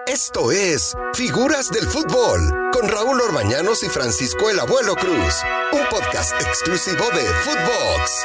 Esto es Figuras del Fútbol, con Raúl Orbañanos y Francisco el Abuelo Cruz. Un podcast exclusivo de Footbox.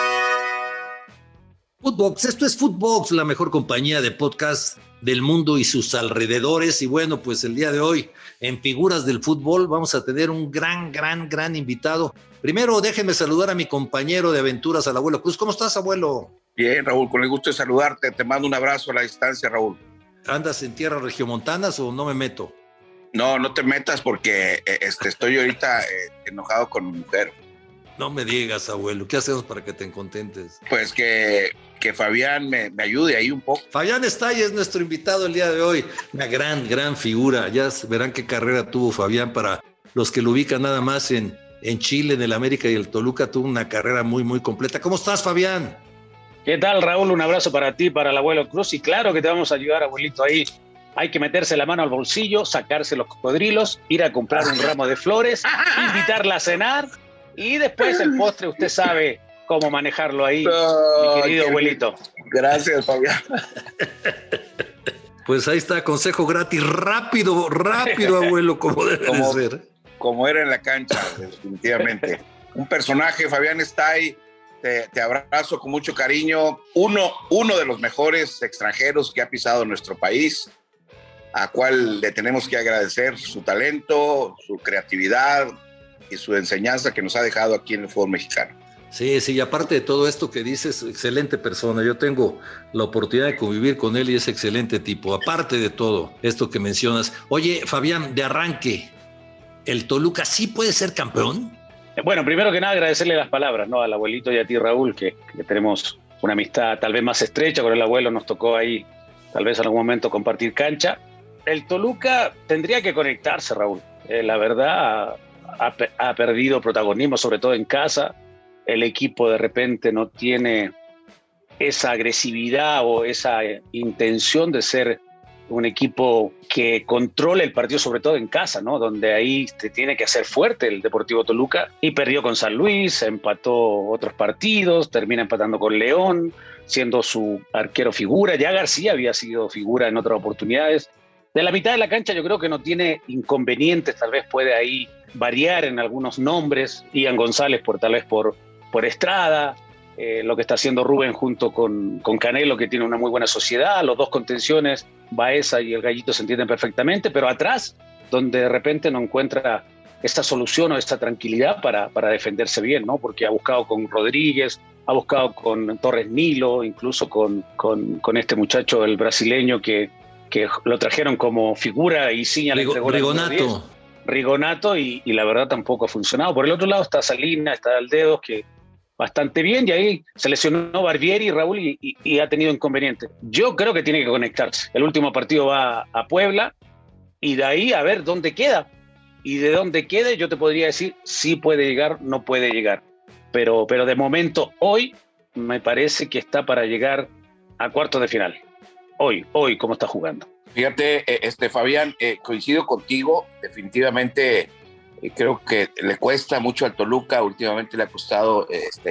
Footbox, esto es Footbox, la mejor compañía de podcast del mundo y sus alrededores. Y bueno, pues el día de hoy, en Figuras del Fútbol, vamos a tener un gran invitado. Primero, déjenme saludar a mi compañero de aventuras, al Abuelo Cruz. ¿Cómo estás, abuelo? Bien, Raúl, con el gusto de saludarte. Te mando un abrazo a la distancia, Raúl. ¿Andas en tierras regiomontanas o no me meto? No te metas porque estoy ahorita enojado con mi mujer. No me digas, abuelo. ¿Qué hacemos para que te contentes? Pues que Fabián me ayude ahí un poco. Fabián Estay es nuestro invitado el día de hoy. Una gran figura. Ya verán qué carrera tuvo Fabián. Para los que lo ubican nada más en Chile, en el América y el Toluca, tuvo una carrera muy completa. ¿Cómo estás, Fabián? ¿Qué tal, Raúl? Un abrazo para ti, para el Abuelo Cruz. Y claro que te vamos a ayudar, abuelito, ahí. Hay que meterse la mano al bolsillo, sacarse los cocodrilos, ir a comprar un ramo de flores, invitarla a cenar y después el postre, usted sabe cómo manejarlo ahí, mi querido abuelito. Gracias, Fabián. Pues ahí está, consejo gratis, rápido, abuelo, como debe de ser. Como era en la cancha, definitivamente. Un personaje, Fabián Estay. Te abrazo con mucho cariño. Uno de los mejores extranjeros que ha pisado nuestro país, a cual le tenemos que agradecer su talento, su creatividad y su enseñanza que nos ha dejado aquí en el fútbol mexicano. Sí, y aparte de todo esto que dices, excelente persona. Yo tengo la oportunidad de convivir con él y es excelente tipo. Aparte de todo esto que mencionas. Oye, Fabián, de arranque, ¿el Toluca sí puede ser campeón? Bueno, primero que nada agradecerle las palabras, ¿no? Al abuelito y a ti, Raúl, que tenemos una amistad tal vez más estrecha con el abuelo. Nos tocó ahí tal vez en algún momento compartir cancha. El Toluca tendría que conectarse, Raúl. La verdad ha perdido protagonismo, sobre todo en casa. El equipo de repente no tiene esa agresividad o esa intención de ser un equipo que controle el partido, sobre todo en casa, ¿no? Donde ahí te tiene que hacer fuerte el Deportivo Toluca. Y perdió con San Luis, empató otros partidos, termina empatando con León, siendo su arquero figura. Ya García había sido figura en otras oportunidades. De la mitad de la cancha yo creo que no tiene inconvenientes, tal vez puede ahí variar en algunos nombres. Ian González tal vez por Estrada, lo que está haciendo Rubén junto con Canelo, que tiene una muy buena sociedad. Los dos contenciones, Baeza y el Gallito, se entienden perfectamente, pero atrás, donde de repente no encuentra esta solución o esta tranquilidad para defenderse bien, ¿no? Porque ha buscado con Rodríguez, ha buscado con Torres Nilo, incluso con este muchacho, el brasileño, que lo trajeron como figura y Rigonato, y la verdad tampoco ha funcionado. Por el otro lado está Salinas, está Aldedos, que bastante bien, y ahí se lesionó Barbieri, Raúl, y ha tenido inconvenientes. Yo creo que tiene que conectarse. El último partido va a Puebla, y de ahí a ver dónde queda. Y de dónde quede yo te podría decir si puede llegar, no puede llegar. Pero de momento, hoy, me parece que está para llegar a cuartos de final. Hoy, cómo está jugando. Fíjate, Fabián, coincido contigo, definitivamente. Creo que le cuesta mucho al Toluca, últimamente le ha costado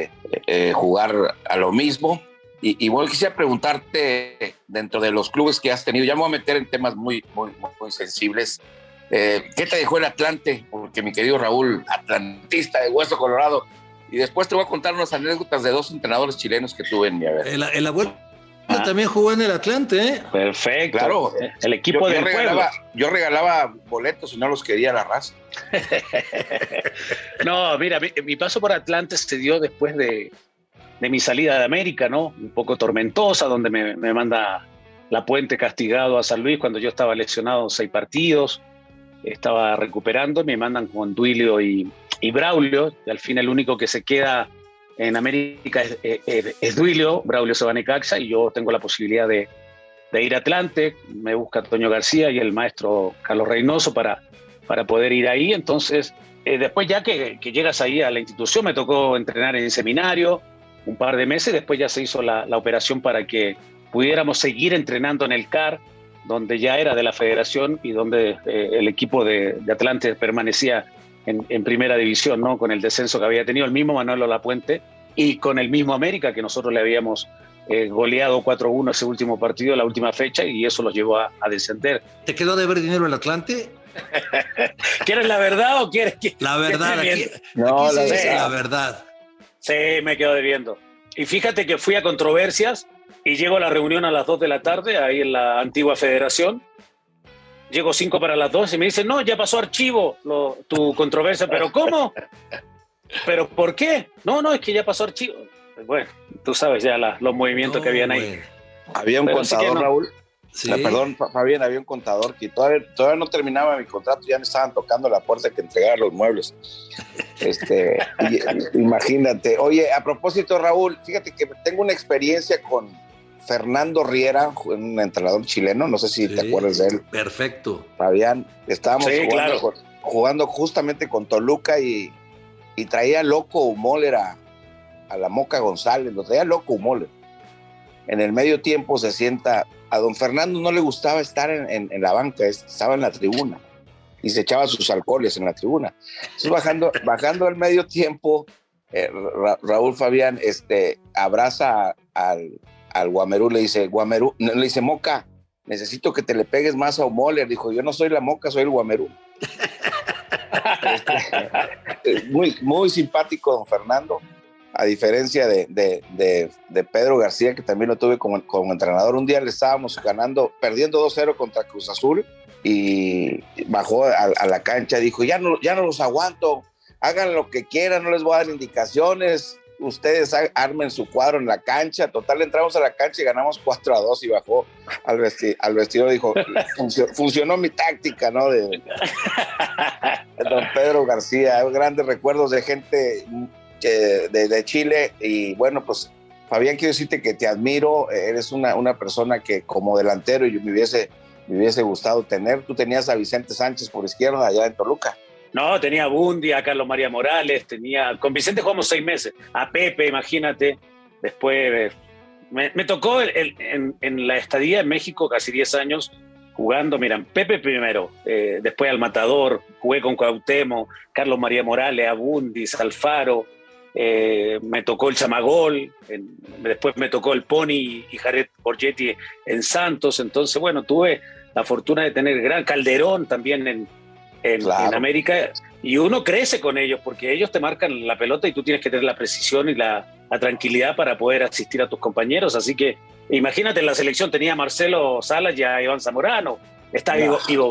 jugar a lo mismo. Y bueno, quisiera preguntarte, dentro de los clubes que has tenido, ya me voy a meter en temas muy sensibles, ¿qué te dejó el Atlante? Porque mi querido Raúl, atlantista de Hueso Colorado, y después te voy a contar unas anécdotas de dos entrenadores chilenos que tuve en mi haber. El abuelo también jugó en el Atlante, ¿eh? Perfecto. Claro. El equipo del pueblo. Yo regalaba boletos y no los quería la raza. No, mira, mi paso por Atlante se dio después de mi salida de América, ¿no? Un poco tormentosa, donde me manda La Puente castigado a San Luis cuando yo estaba lesionado 6 partidos. Estaba recuperando, me mandan con Duilio y Braulio, y al fin el único que se queda en América es Duilio. Braulio se va a Necaxa y yo tengo la posibilidad de ir a Atlante. Me busca Toño García y el maestro Carlos Reynoso para poder ir ahí. Entonces, después ya que llegas ahí a la institución, me tocó entrenar en el seminario un par de meses. Después ya se hizo la operación para que pudiéramos seguir entrenando en el CAR, donde ya era de la federación y donde el equipo de Atlante permanecía en primera división, ¿no? Con el descenso que había tenido el mismo Manuel Lapuente y con el mismo América, que nosotros le habíamos goleado 4-1 ese último partido, la última fecha, y eso los llevó a descender. ¿Te quedó de ver dinero el Atlante? ¿Quieres la verdad o quieres que...? La verdad, aquí No, se dice verdad. la verdad. Sí, me quedo debiendo. Y fíjate que fui a Controversias y llego a la reunión a las 2 de la tarde, ahí en la antigua Federación. Llego 5 para las 2 y me dicen, no, ya pasó archivo tu controversia. ¿Pero cómo? ¿Pero por qué? No, es que ya pasó archivo. Bueno, tú sabes ya los movimientos que habían ahí. Bueno. Había un Pero sí contador, que no. Raúl. Sí. Perdón, Fabián, había un contador que todavía no terminaba mi contrato, ya me estaban tocando la puerta que entregara los muebles. Imagínate. Oye, a propósito, Raúl, fíjate que tengo una experiencia con Fernando Riera, un entrenador chileno, no sé si te acuerdas de él. Perfecto. Fabián, estábamos Sí, jugando, claro. jugando justamente con Toluca y traía loco Humoler a la Moca González, lo traía loco Humoler. En el medio tiempo se sienta, a don Fernando no le gustaba estar en la banca, estaba en la tribuna y se echaba sus alcoholes en la tribuna. Entonces bajando al medio tiempo, Raúl Fabián abraza al Guamerú, le dice, Moca, necesito que te le pegues más a Humoler. Dijo, yo no soy la Moca, soy el Guamerú. Muy, muy simpático don Fernando, a diferencia de Pedro García, que también lo tuve como entrenador. Un día le estábamos perdiendo 2-0 contra Cruz Azul, y bajó a la cancha y dijo, ya no los aguanto, hagan lo que quieran, no les voy a dar indicaciones, ustedes armen su cuadro en la cancha. Total, entramos a la cancha y ganamos 4-2, y bajó al vestidor y dijo, funcionó mi táctica, ¿no? De don Pedro García. Grandes recuerdos de gente de Chile. Y bueno, pues Fabián, quiero decirte que te admiro, eres una persona que como delantero me hubiese gustado tener. Tú tenías a Vicente Sánchez por izquierda allá en Toluca. No, tenía a Bundy, a Carlos María Morales, con Vicente jugamos 6 meses, a Pepe, imagínate. Después me tocó en la estadía en México casi 10 años jugando, miran, Pepe primero, después al Matador, jugué con Cuauhtémoc, Carlos María Morales, Abundis, Alfaro, me tocó el Chamagol, después me tocó el Pony y Jared Borgetti en Santos. Entonces, bueno, tuve la fortuna de tener gran Calderón también en América, y uno crece con ellos porque ellos te marcan la pelota y tú tienes que tener la precisión y la tranquilidad para poder asistir a tus compañeros. Así que imagínate, en la selección tenía a Marcelo Salas y a Iván Zamorano, está Ivo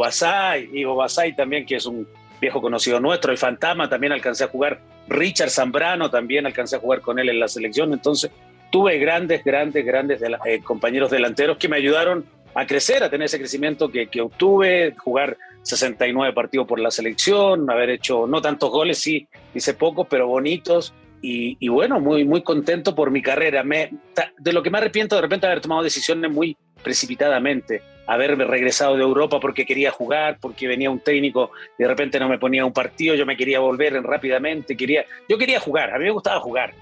Basay también, que es un viejo conocido nuestro, el Fantasma también alcancé a jugar, Richard Zambrano también alcancé a jugar con él en la selección. Entonces tuve grandes compañeros delanteros que me ayudaron a crecer, a tener ese crecimiento que obtuve, jugar 69 partidos por la selección, haber hecho no tantos goles, sí, hice pocos, pero bonitos, y bueno, muy, muy contento por mi carrera. De lo que me arrepiento, de repente, haber tomado decisiones muy precipitadamente, haberme regresado de Europa porque quería jugar, porque venía un técnico y de repente no me ponía un partido, yo me quería volver rápidamente, yo quería jugar, a mí me gustaba jugar.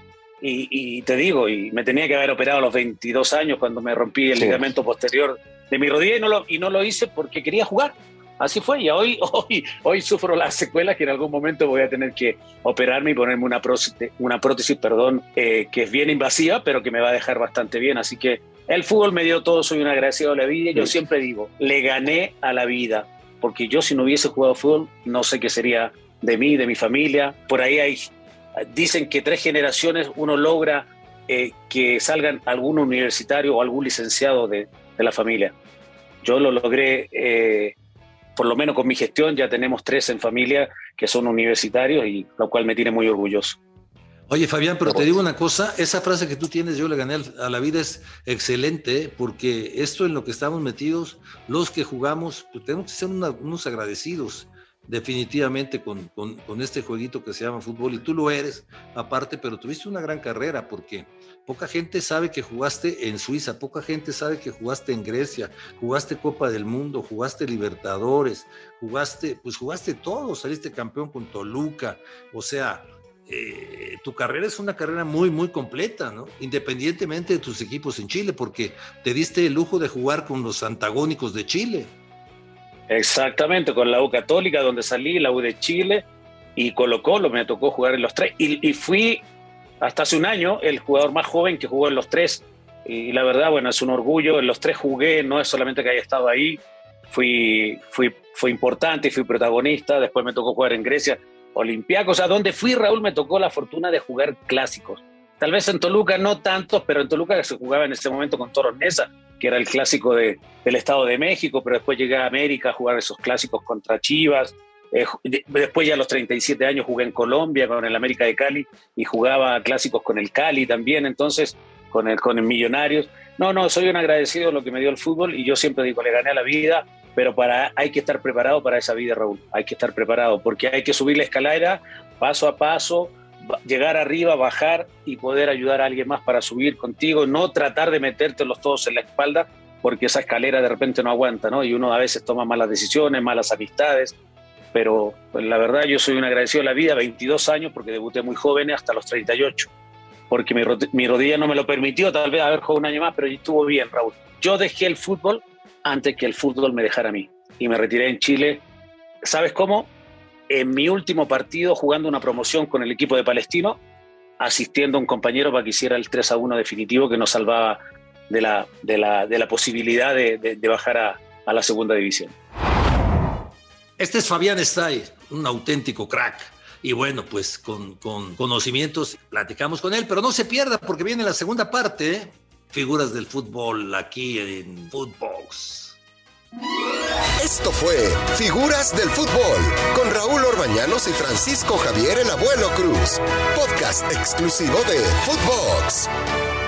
Y te digo, y me tenía que haber operado a los 22 años cuando me rompí el ligamento posterior de mi rodilla, y no lo hice porque quería jugar. Así fue, y hoy sufro las secuelas, que en algún momento voy a tener que operarme y ponerme una prótesis, que es bien invasiva, pero que me va a dejar bastante bien. Así que el fútbol me dio todo, soy un agradecido a la vida, y yo siempre digo, le gané a la vida, porque yo, si no hubiese jugado fútbol, no sé qué sería de mí, de mi familia. Por ahí dicen que 3 generaciones uno logra que salgan algún universitario o algún licenciado de la familia. Yo lo logré, por lo menos con mi gestión, ya tenemos 3 en familia que son universitarios, y lo cual me tiene muy orgulloso. Oye, Fabián, pero te digo una cosa, esa frase que tú tienes, yo le gané a la vida, es excelente, porque esto en lo que estamos metidos, los que jugamos, pues tenemos que ser unos agradecidos, definitivamente, con este jueguito que se llama fútbol, y tú lo eres, aparte, pero tuviste una gran carrera, porque poca gente sabe que jugaste en Suiza, poca gente sabe que jugaste en Grecia, jugaste Copa del Mundo, jugaste Libertadores, jugaste todo, saliste campeón con Toluca. O sea, tu carrera es una carrera muy, muy completa, ¿no? Independientemente de tus equipos en Chile, porque te diste el lujo de jugar con los antagónicos de Chile. Exactamente, con la U Católica, donde salí, la U de Chile, y Colo-Colo, me tocó jugar en los 3, y fui hasta hace un año el jugador más joven que jugó en los 3, y la verdad, bueno, es un orgullo. En los 3 jugué, no es solamente que haya estado ahí, fui importante, fui protagonista. Después me tocó jugar en Grecia, Olympiacos. A donde fui, Raúl, me tocó la fortuna de jugar clásicos. Tal vez en Toluca no tantos, pero en Toluca se jugaba en ese momento con Toros Neza, que era el clásico del Estado de México, pero después llegué a América a jugar esos clásicos contra Chivas. Después ya a los 37 años jugué en Colombia con el América de Cali y jugaba clásicos con el Cali también, entonces con el Millonarios. No, soy un agradecido de lo que me dio el fútbol y yo siempre digo, le gané a la vida, pero hay que estar preparado para esa vida, Raúl. Hay que estar preparado porque hay que subir la escalera paso a paso, llegar arriba, bajar y poder ayudar a alguien más para subir contigo, no tratar de metértelos todos en la espalda porque esa escalera de repente no aguanta, ¿no? Y uno a veces toma malas decisiones, malas amistades, pero pues, la verdad yo soy un agradecido de la vida, 22 años porque debuté muy joven hasta los 38, porque mi rodilla no me lo permitió, tal vez haber jugado un año más, pero estuvo bien, Raúl. Yo dejé el fútbol antes que el fútbol me dejara a mí y me retiré en Chile. ¿Sabes cómo? En mi último partido jugando una promoción con el equipo de Palestino, asistiendo a un compañero para que hiciera el 3-1 definitivo que nos salvaba de la posibilidad de bajar a la segunda división. Este es Fabián Stay, un auténtico crack. Y bueno, pues con conocimientos platicamos con él, pero no se pierda porque viene la segunda parte, ¿eh? Figuras del fútbol aquí en Footbox. Esto fue Figuras del Fútbol con Raúl Orbañanos y Francisco Javier el Abuelo Cruz. Podcast exclusivo de Footbox.